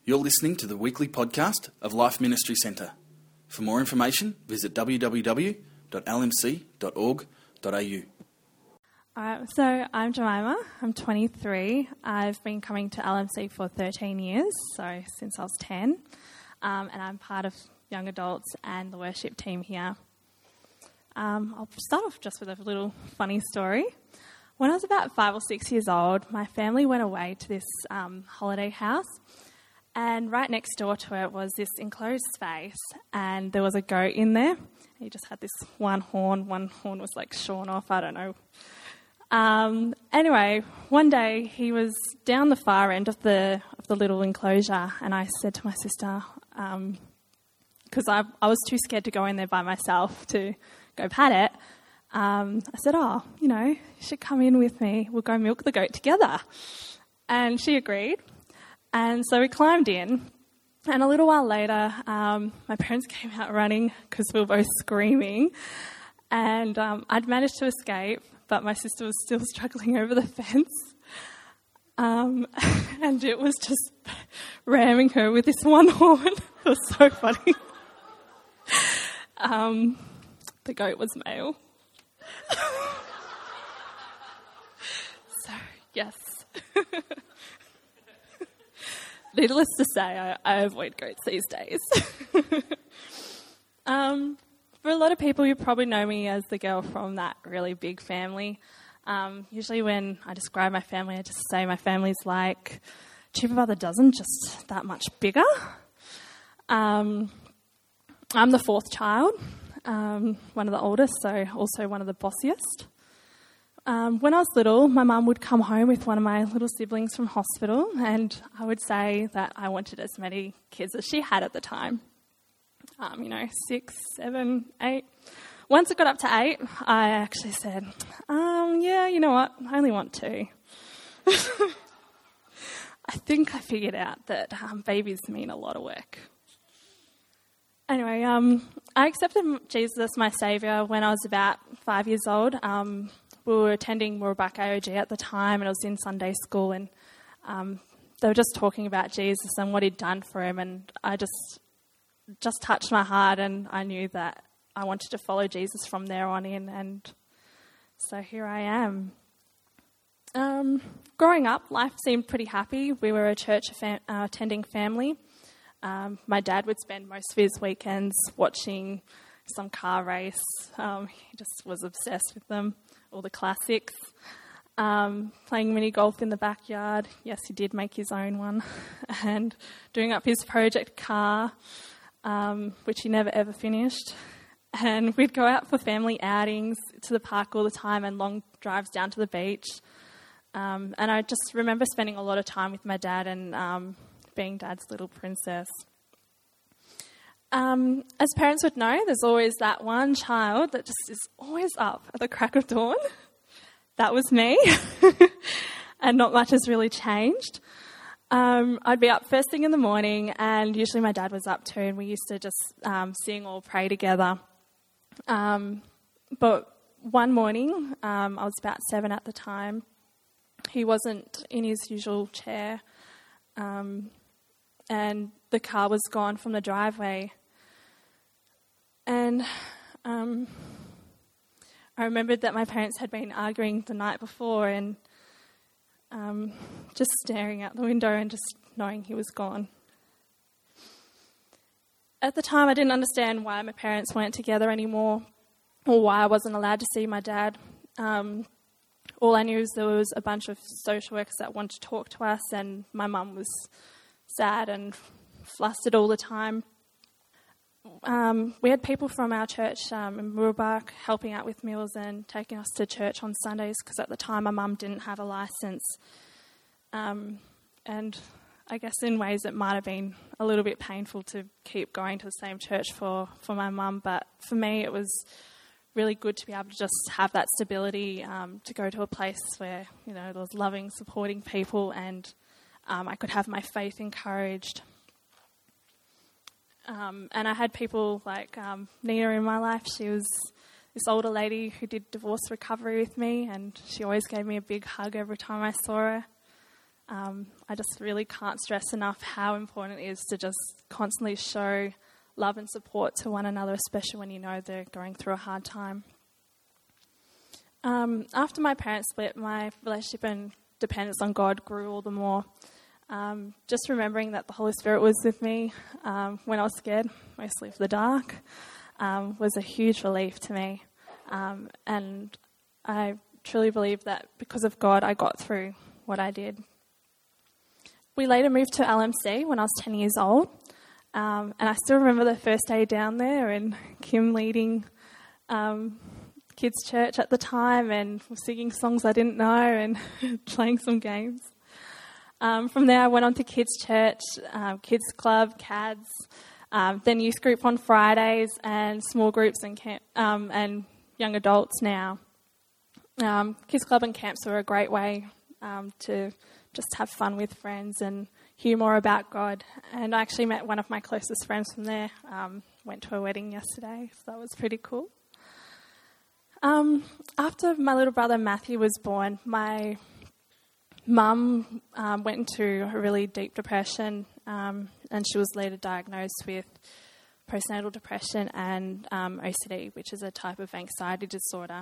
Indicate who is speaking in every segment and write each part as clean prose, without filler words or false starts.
Speaker 1: You're listening to the weekly podcast of Life Ministry Centre. For more information, visit www.lmc.org.au.
Speaker 2: So I'm Jemima, I'm 23. I've been coming to LMC for 13 years, so since I was 10. And I'm part of young adults and the worship team here. I'll start off just with a little funny story. When I was about 5 or 6 years old, my family went away to this holiday house, and right next door to it was this enclosed space, and there was a goat in there. He just had this one horn was like shorn off, I don't know. Anyway, one day he was down the far end of the little enclosure, and I said to my sister, because I was too scared to go in there by myself to go pat it, I said, you should come in with me. We'll go milk the goat together. And she agreed. And so we climbed in. And a little while later, my parents came out running because we were both screaming. And I'd managed to escape, but my sister was still struggling over the fence. And it was just ramming her with this one horn. It was so funny. The goat was male. So, yes. Needless to say, I avoid goats these days. For a lot of people, you probably know me as the girl from that really big family. Usually when I describe my family, I just say my family's like Cheaper by the Dozen, just that much bigger. I'm the fourth child. One of the oldest, so also one of the bossiest. When I was little, my mum would come home with one of my little siblings from hospital, and I would say that I wanted as many kids as she had at the time. 6, 7, 8. Once it got up to 8, I actually said, you know what, I only want 2. I think I figured out that babies mean a lot of work. Anyway, I accepted Jesus as my saviour when I was about 5 years old. We were attending Mooroolbark AOG at the time, and I was in Sunday school, and they were just talking about Jesus and what he'd done for him, and I just touched my heart, and I knew that I wanted to follow Jesus from there on in, and so here I am. Growing up, life seemed pretty happy. We were a church attending family. My dad would spend most of his weekends watching some car race. He just was obsessed with them, all the classics. Playing mini golf in the backyard. Yes, he did make his own one. And doing up his project car, which he never ever finished. And we'd go out for family outings to the park all the time and long drives down to the beach. And I just remember spending a lot of time with my dad and being Dad's little princess. As parents would know, there's always that one child that just is always up at the crack of dawn. That was me. And not much has really changed. I'd be up first thing in the morning, and usually my dad was up too, and we used to just sing or pray together. But one morning, I was about 7 at the time, he wasn't in his usual chair, and the car was gone from the driveway. And I remembered that my parents had been arguing the night before, and just staring out the window and just knowing he was gone. At the time, I didn't understand why my parents weren't together anymore, or why I wasn't allowed to see my dad. All I knew is there was a bunch of social workers that wanted to talk to us, and my mum was sad and flustered all the time. We had people from our church in Mooroolbark helping out with meals and taking us to church on Sundays, because at the time my mum didn't have a licence. And I guess in ways it might have been a little bit painful to keep going to the same church for my mum, but for me it was really good to be able to just have that stability, to go to a place where, there was loving, supporting people, and I could have my faith encouraged. And I had people like Nina in my life. She was this older lady who did divorce recovery with me, and she always gave me a big hug every time I saw her. I just really can't stress enough how important it is to just constantly show love and support to one another, especially when you know they're going through a hard time. After my parents split, my relationship and dependence on God grew all the more. Just remembering that the Holy Spirit was with me when I was scared, mostly of the dark, was a huge relief to me. And I truly believe that because of God, I got through what I did. We later moved to LMC when I was 10 years old. And I still remember the first day down there and Kim leading kids' church at the time and singing songs I didn't know and playing some games. From there I went on to kids' church, kids' club, CADS, then youth group on Fridays and small groups and camp, and young adults now. Kids' club and camps were a great way to just have fun with friends and hear more about God. And I actually met one of my closest friends from there. Went to a wedding yesterday, so that was pretty cool. After my little brother Matthew was born, my mum went into a really deep depression, and she was later diagnosed with postnatal depression and OCD, which is a type of anxiety disorder.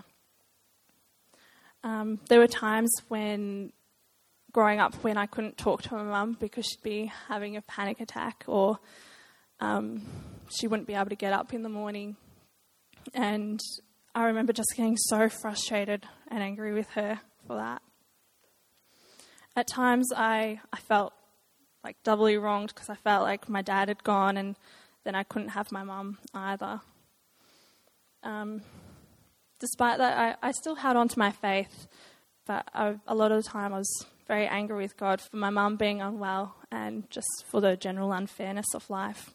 Speaker 2: There were times growing up when I couldn't talk to my mum because she'd be having a panic attack, or she wouldn't be able to get up in the morning. And I remember just getting so frustrated and angry with her for that. At times I felt like doubly wronged because I felt like my dad had gone and then I couldn't have my mum either. Despite that, I still held on to my faith, but a lot of the time I was very angry with God for my mum being unwell and just for the general unfairness of life.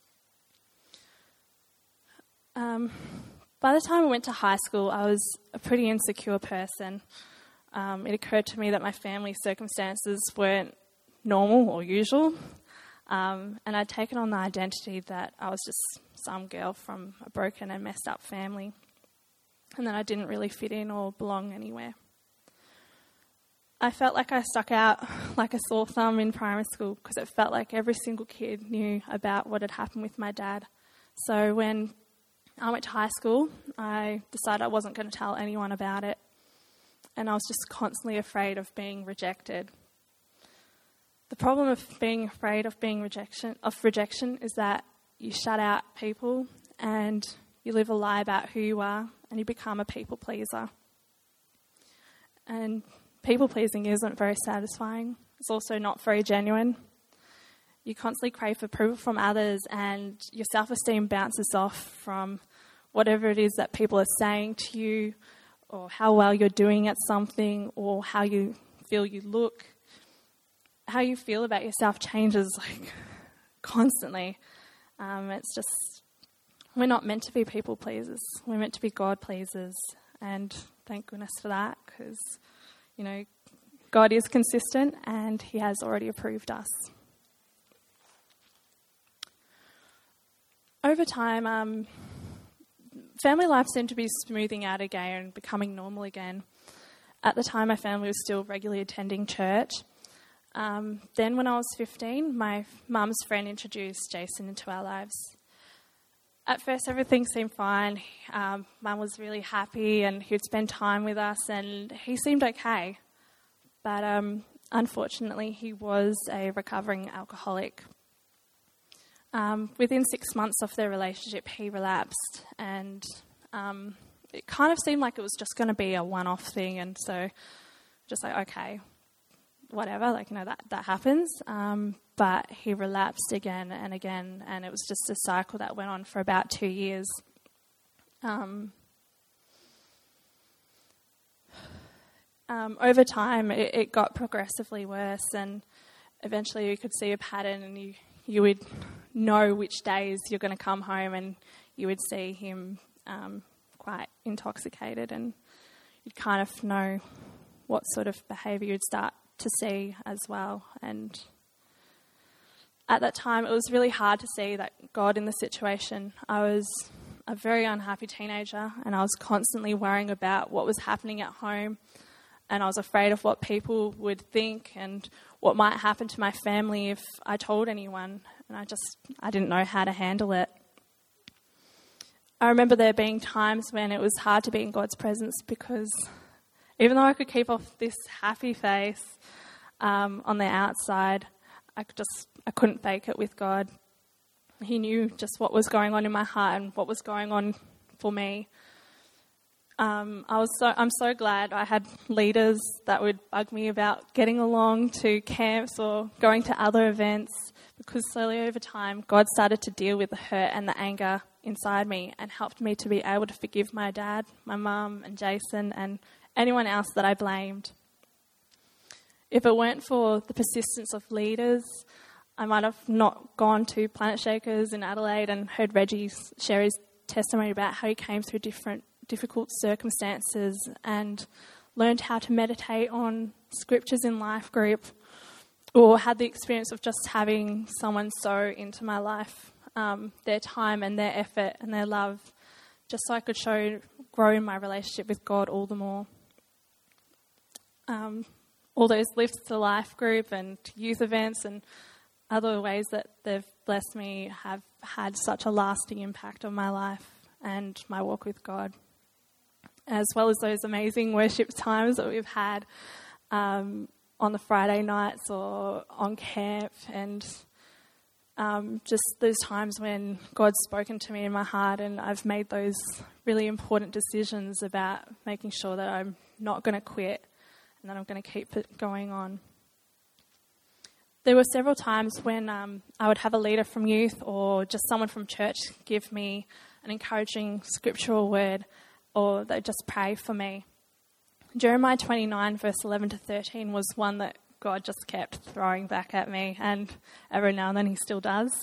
Speaker 2: By the time I went to high school, I was a pretty insecure person. It occurred to me that my family circumstances weren't normal or usual, and I'd taken on the identity that I was just some girl from a broken and messed up family, and that I didn't really fit in or belong anywhere. I felt like I stuck out like a sore thumb in primary school because it felt like every single kid knew about what had happened with my dad. So when I went to high school, I decided I wasn't going to tell anyone about it, and I was just constantly afraid of being rejected. The problem of being afraid of rejection is that you shut out people and you live a lie about who you are and you become a people pleaser. And people pleasing isn't very satisfying. It's also not very genuine. You constantly crave approval from others and your self-esteem bounces off from whatever it is that people are saying to you, or how well you're doing at something, or how you feel you look. How you feel about yourself changes constantly. It's just, we're not meant to be people pleasers. We're meant to be God pleasers, and thank goodness for that, because God is consistent and He has already approved us. Over time, family life seemed to be smoothing out again and becoming normal again. At the time, my family was still regularly attending church. Then when I was 15, my mum's friend introduced Jason into our lives. At first, everything seemed fine. Mum was really happy and he'd spend time with us and he seemed okay. But unfortunately, he was a recovering alcoholic. Within 6 months of their relationship, he relapsed, and it kind of seemed like it was just going to be a one-off thing, and so just okay, whatever, that happens. But he relapsed again and again, and it was just a cycle that went on for about 2 years. Over time, it got progressively worse, and eventually you could see a pattern, and you would know which days you're going to come home, and you would see him quite intoxicated, and you'd kind of know what sort of behaviour you'd start to see as well. And at that time, it was really hard to see that God in the situation. I was a very unhappy teenager, and I was constantly worrying about what was happening at home. and I was afraid of what people would think and what might happen to my family if I told anyone, and I didn't know how to handle it. I remember there being times when it was hard to be in God's presence because even though I could keep off this happy face on the outside, I couldn't fake it with God. He knew just what was going on in my heart and what was going on for me. I'm so glad I had leaders that would bug me about getting along to camps or going to other events, because slowly over time, God started to deal with the hurt and the anger inside me and helped me to be able to forgive my dad, my mum and Jason and anyone else that I blamed. If it weren't for the persistence of leaders, I might have not gone to Planet Shakers in Adelaide and heard Reggie share his testimony about how he came through difficult circumstances and learned how to meditate on scriptures in life group, or had the experience of just having someone sow into my life, their time and their effort and their love, just so I could grow in my relationship with God all the more. All those lifts to life group and youth events and other ways that they've blessed me have had such a lasting impact on my life and my walk with God, as well as those amazing worship times that we've had on the Friday nights or on camp, and just those times when God's spoken to me in my heart and I've made those really important decisions about making sure that I'm not going to quit and that I'm going to keep it going on. There were several times when I would have a leader from youth or just someone from church give me an encouraging scriptural word, or they'd just pray for me. Jeremiah 29 verse 11 to 13 was one that God just kept throwing back at me, and every now and then he still does.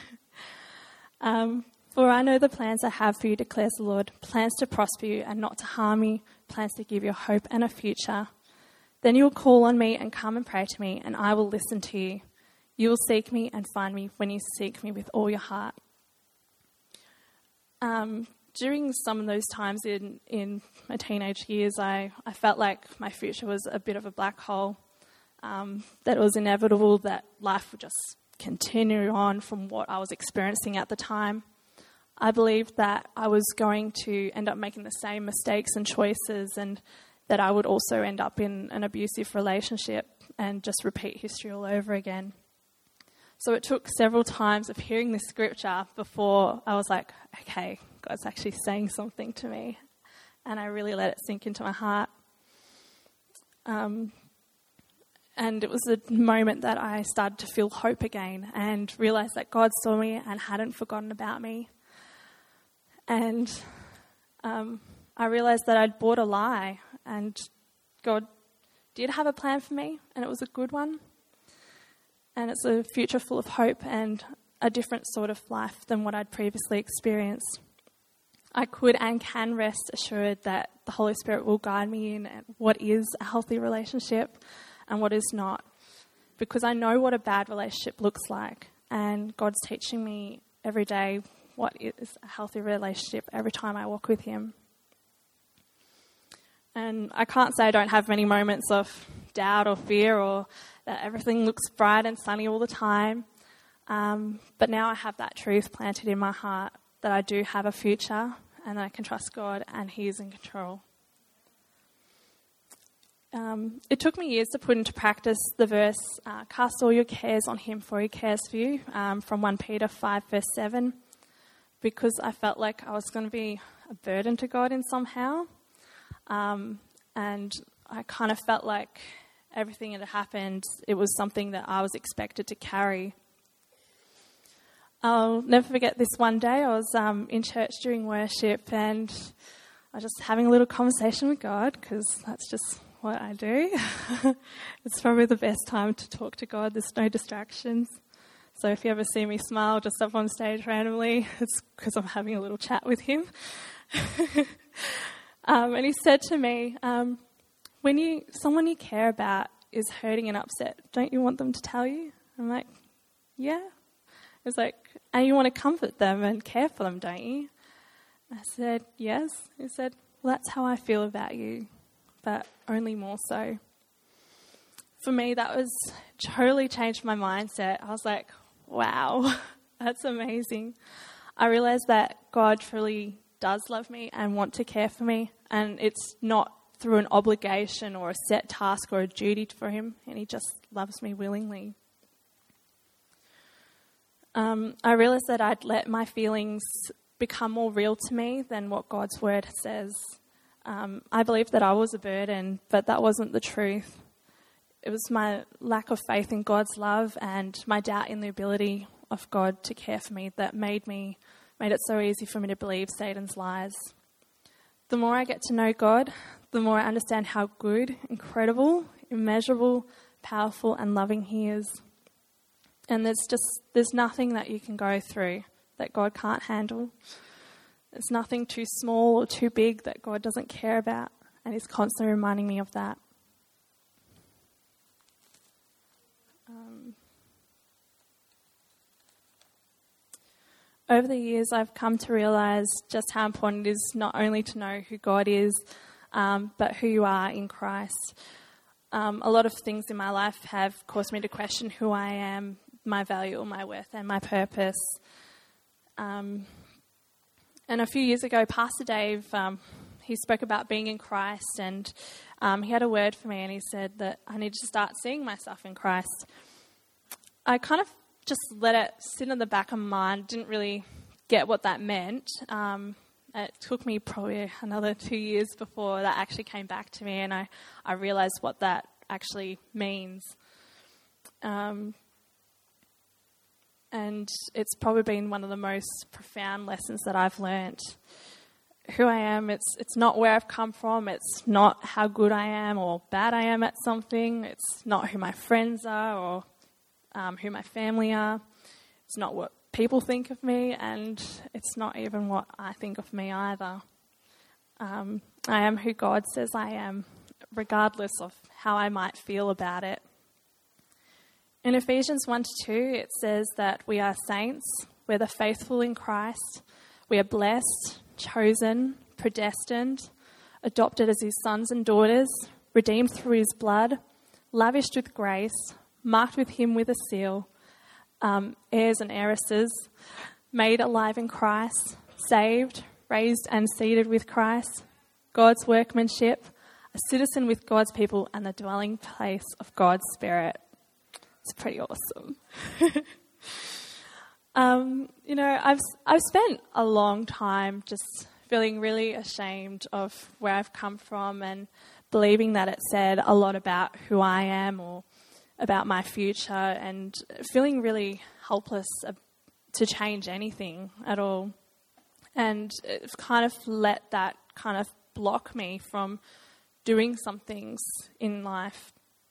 Speaker 2: For I know the plans I have for you, declares the Lord, plans to prosper you and not to harm you, plans to give you a hope and a future. Then you will call on me and come and pray to me, and I will listen to you. You will seek me and find me when you seek me with all your heart. During some of those times in my teenage years, I felt like my future was a bit of a black hole, that it was inevitable that life would just continue on from what I was experiencing at the time. I believed that I was going to end up making the same mistakes and choices, and that I would also end up in an abusive relationship and just repeat history all over again. So it took several times of hearing this scripture before I was like, okay, God's actually saying something to me. And I really let it sink into my heart. And it was a moment that I started to feel hope again and realised that God saw me and hadn't forgotten about me. And I realised that I'd bought a lie, and God did have a plan for me, and it was a good one. And it's a future full of hope and a different sort of life than what I'd previously experienced. I could and can rest assured that the Holy Spirit will guide me in what is a healthy relationship and what is not, because I know what a bad relationship looks like, and God's teaching me every day what is a healthy relationship every time I walk with him. And I can't say I don't have many moments of doubt or fear, or that everything looks bright and sunny all the time. But now I have that truth planted in my heart that I do have a future and that I can trust God and he is in control. It took me years to put into practice the verse, cast all your cares on him for he cares for you, from 1 Peter 5 verse 7, because I felt like I was going to be a burden to God in somehow. And I kind of felt like everything that had happened, it was something that I was expected to carry. I'll never forget this one day. I was in church during worship, and I was just having a little conversation with God, because that's just what I do. It's probably the best time to talk to God. There's no distractions. So if you ever see me smile just up on stage randomly, it's because I'm having a little chat with him. And he said to me, when someone you care about is hurting and upset, don't you want them to tell you? I'm like, yeah. It's like, and you want to comfort them and care for them, don't you? I said, yes. He said, well, that's how I feel about you. but only more so. For me, that was totally changed my mindset. I was like, wow, that's amazing. I realised that God truly does love me and want to care for me, and it's not through an obligation or a set task or a duty for him, and he just loves me willingly. I realised that I'd let my feelings become more real to me than what God's word says. I believed that I was a burden, but that wasn't the truth. It was my lack of faith in God's love and my doubt in the ability of God to care for me that made it so easy for me to believe Satan's lies. The more I get to know God, the more I understand how good, incredible, immeasurable, powerful and loving he is. And there's nothing that you can go through that God can't handle. There's nothing too small or too big that God doesn't care about, and he's constantly reminding me of that. Over the years, I've come to realise just how important it is not only to know who God is, but who you are in Christ. A lot of things in my life have caused me to question who I am, my value or my worth and my purpose. And a few years ago, Pastor Dave, he spoke about being in Christ, and he had a word for me, and he said that I needed to start seeing myself in Christ. I kind of just let it sit in the back of my mind, didn't really get what that meant. It took me probably another 2 years before that actually came back to me, and I realised what that actually means. And it's probably been one of the most profound lessons that I've learnt. Who I am, it's not where I've come from, it's not how good I am or bad I am at something, it's not who my friends are or who my family are, it's not what people think of me, and it's not even what I think of me either. I am who God says I am, regardless of how I might feel about it. In Ephesians 1-2, it says that we are saints, we're the faithful in Christ, we are blessed, chosen, predestined, adopted as his sons and daughters, redeemed through his blood, lavished with grace, marked with him with a seal, heirs and heiresses, made alive in Christ, saved, raised and seated with Christ, God's workmanship, a citizen with God's people and the dwelling place of God's Spirit. It's pretty awesome. I've spent a long time just feeling really ashamed of where I've come from and believing that it said a lot about who I am or about my future, and feeling really helpless to change anything at all. And it's kind of let that kind of block me from doing some things in life.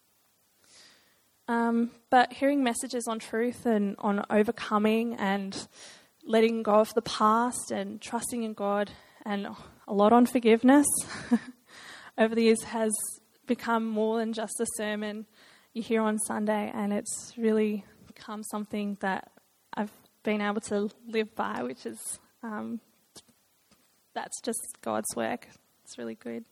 Speaker 2: But hearing messages on truth and on overcoming and letting go of the past and trusting in God and a lot on forgiveness over the years has become more than just a sermon you hear on Sunday, and it's really become something that I've been able to live by, which is, that's just God's work. It's really good.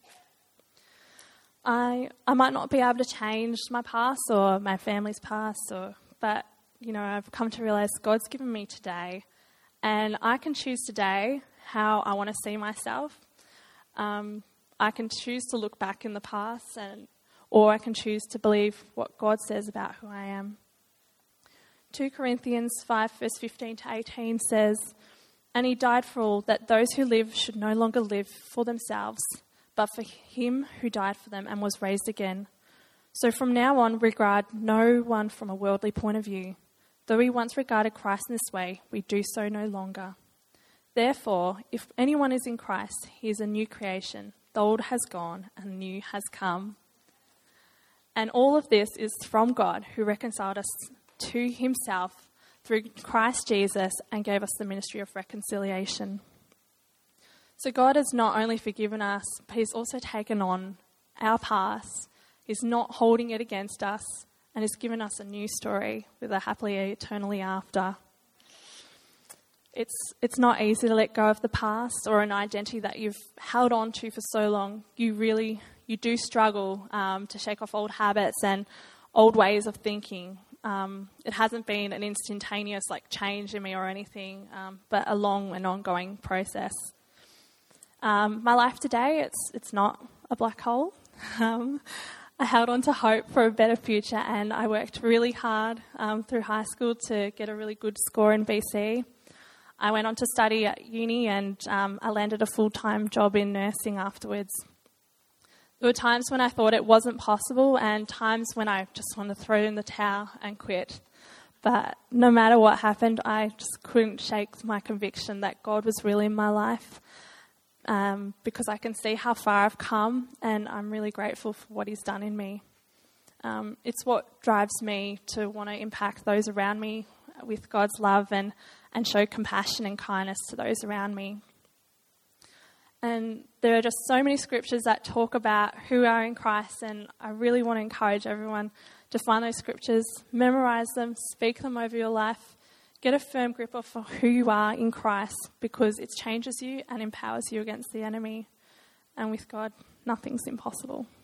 Speaker 2: I might not be able to change my past or my family's past, but I've come to realise God's given me today, and I can choose today how I want to see myself. I can choose to look back in the past, or I can choose to believe what God says about who I am. 2 Corinthians 5 verse 15 to 18 says, "And he died for all, that those who live should no longer live for themselves, but for him who died for them and was raised again. So from now on, regard no one from a worldly point of view. Though we once regarded Christ in this way, we do so no longer. Therefore, if anyone is in Christ, he is a new creation. The old has gone and the new has come." And all of this is from God, who reconciled us to himself through Christ Jesus and gave us the ministry of reconciliation. So God has not only forgiven us, but he's also taken on our past. He's not holding it against us, and has given us a new story with a happily eternally after. It's not easy to let go of the past or an identity that you've held on to for so long. You you do struggle to shake off old habits and old ways of thinking. It hasn't been an instantaneous change in me or anything, but a long and ongoing process. My life today, it's not a black hole. I held on to hope for a better future, and I worked really hard through high school to get a really good score in BC. I went on to study at uni, and I landed a full-time job in nursing afterwards. There were times when I thought it wasn't possible, and times when I just wanted to throw in the towel and quit. But no matter what happened, I just couldn't shake my conviction that God was really in my life. Because I can see how far I've come, and I'm really grateful for what He's done in me. It's what drives me to want to impact those around me with God's love and show compassion and kindness to those around me. And there are just so many scriptures that talk about who we are in Christ, and I really want to encourage everyone to find those scriptures, memorize them, speak them over your life. Get a firm grip of who you are in Christ, because it changes you and empowers you against the enemy. And with God, nothing's impossible.